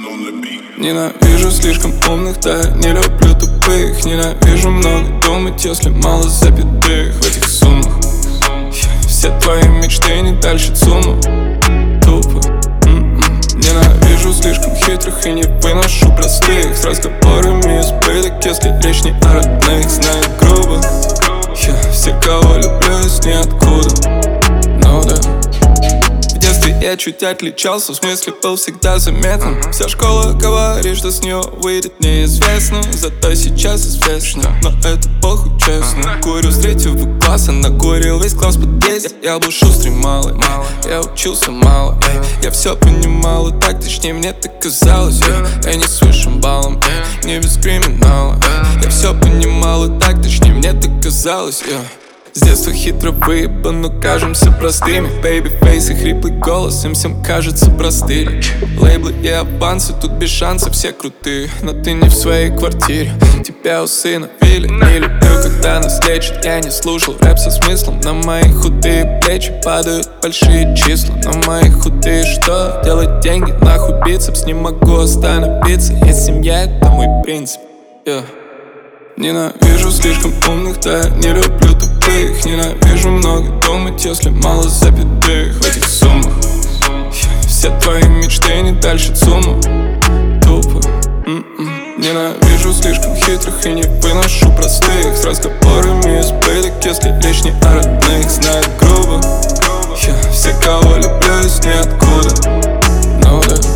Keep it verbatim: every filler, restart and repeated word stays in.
Ненавижу слишком умных, да я не люблю тупых. Ненавижу много думать, если мало запятых в этих суммах. Все твои мечты не дальше ЦУМа. Тупо. М-м. Ненавижу слишком хитрых и не выношу простых с разговорами избыток, если речь не о родных. Знаю грубо. Я все, кого люблю, из ниоткуда. Ну да. В детстве я чуть отличался, в смысле был всегда заметным. Вся школа говорит, что с нее выйдет неизвестно, зато сейчас известно. Но это похуй, честно. Курю с третьего класса, накурил весь класс в подъезде. Я был шустрый малый, я учился мало. Я все понимал, и так точнее мне так казалось. Я не с высшим баллом, не без криминала. Я все понимал, и так точнее мне так казалось. С детства хитро выебан, но кажемся простыми. Бэйби-фейс и хриплый голос, им всем кажется простыми. Лейблы и авансы, тут без шансов все крутые. Но ты не в своей квартире, тебя усыновили. Не люблю, когда нас лечат, я не слушал рэп со смыслом. На мои худые плечи падают большие числа. На мои худые что? Делать деньги, нахуй бицепс. Не могу остановиться, есть семья, это мой принцип. yeah. Ненавижу слишком умных, да я не люблю тупых. Ненавижу много думать, если мало запятых в этих суммах. Все твои мечты не дальше ЦУМа. Тупо. М-м. Ненавижу слишком хитрых и не выношу простых с разговорами избыток, если речь не о родных. Знаю грубо. Я все, кого люблю, из ниоткуда. Ну да.